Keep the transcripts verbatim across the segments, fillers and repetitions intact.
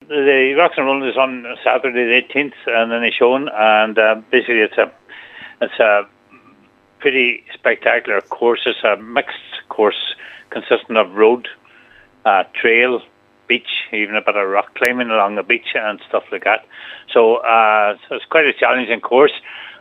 the Rocks and Roll is on Saturday the eighteenth, and then it's shown, and uh, basically it's a it's a pretty spectacular course. It's a mixed course consisting of road, uh, trail, beach, even a bit of rock climbing along the beach and stuff like that. So, uh, so it's quite a challenging course.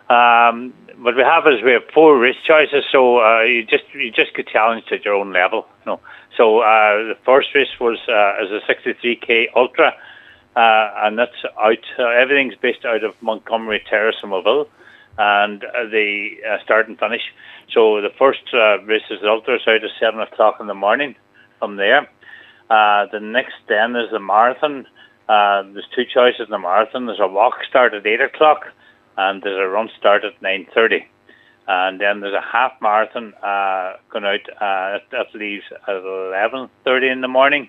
Um, what we have is we have four race choices, so uh, you just you just get challenged at your own level. You know. So uh, the first race was uh, is a sixty-three K Ultra, uh, and that's out. Uh, everything's based out of Montgomery Terrace in Moville, and uh, the uh, start and finish. So the first uh, race is the Ultra, so out at seven o'clock in the morning. From there, uh, the next then is the marathon. Uh, there's two choices in the marathon. There's a walk start at eight o'clock. And there's a run start at nine thirty. And then there's a half marathon uh, going out, uh, that leaves at eleven thirty in the morning.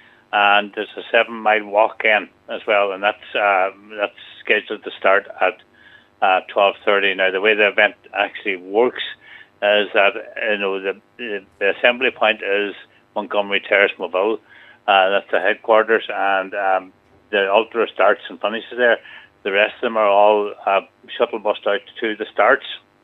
And there's a seven mile walk in as well, and that's uh, that's scheduled to start at uh, twelve thirty. Now, the way the event actually works is that, you know, the, the, the assembly point is Montgomery Terrace, Moville. Uh, that's the headquarters, and um, the Ultra starts and finishes there. The rest of them are all uh, shuttle bussed out to the starts,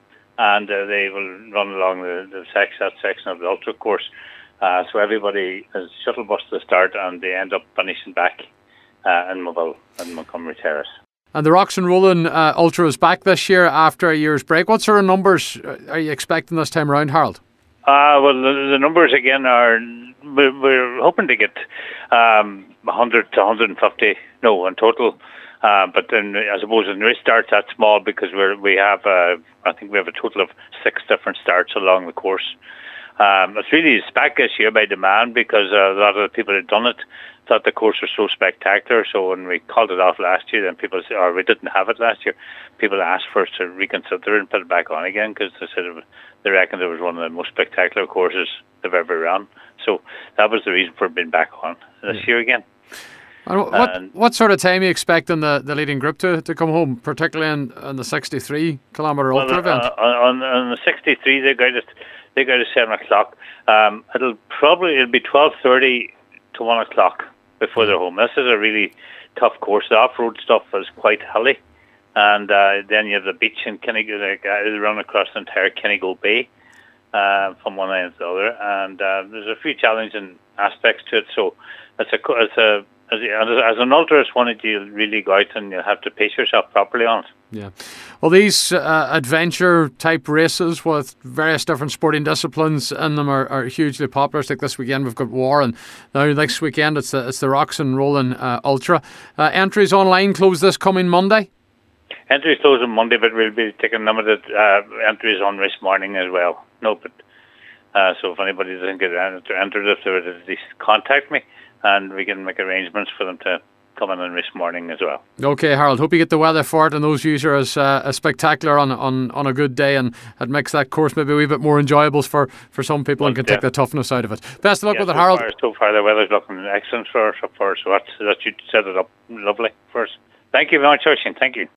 and uh, they will run along the, the sex, that section of the Ultra course. Uh, so everybody is shuttle bussed to the start, and they end up finishing back uh, in Moville and Montgomery Terrace. And the Rocks and Rollin uh, Ultra is back this year after a year's break. What sort of numbers are you expecting this time around, Harold? Uh, well, the, the numbers again are, we're, we're hoping to get um, one hundred to one hundred fifty, no, in total. Uh, but then, I suppose, when the race starts, that's small because we're, we have, uh, I think we have a total of six different starts along the course. Um, it's really back this year by demand because uh, a lot of the people that had done it thought the course was so spectacular. So when we called it off last year, then people said, or we didn't have it last year, people asked for us to reconsider and put it back on again because they said it, they reckoned it was one of the most spectacular courses they've ever run. So that was the reason for it being back on this yeah. year again. And what and what sort of time are you expecting the, the leading group to, to come home, particularly in, in the sixty-three kilometre Ultra well, event? Uh, on, on the sixty-three, they go at they go at seven o'clock. Um, it'll probably it'll be twelve thirty to one o'clock before they're home. This is a really tough course. The off-road stuff is quite hilly, and uh, then you have the beach in Kinnigo. Like, uh, they run across the entire Kinnigo Bay uh, from one end to the other, and uh, there's a few challenging aspects to it. So it's a it's a As, as an ultraist one, you really go out and you have to pace yourself properly on it. Yeah. Well, these uh, adventure-type races with various different sporting disciplines in them are, are hugely popular. It's like this weekend we've got War, and now next weekend it's the, it's the Rocks and Rollin uh, Ultra. Uh, entries online close this coming Monday? Entries close on Monday, but we'll be taking limited uh, entries on race morning as well. No, but uh, so if anybody doesn't get entered, if they would at least contact me, and we can make arrangements for them to come in and race morning as well. Okay, Harold. Hope you get the weather for it, and those views are as, uh, as spectacular on, on, on a good day, and it makes that course maybe a wee bit more enjoyable for, for some people, well, and can yeah. take the toughness out of it. Best of luck yeah, with it, so Harold. Far, so far, the weather's looking excellent for us, for us so that's, that you set it up lovely for us. Thank you very much, Oisin. Thank you.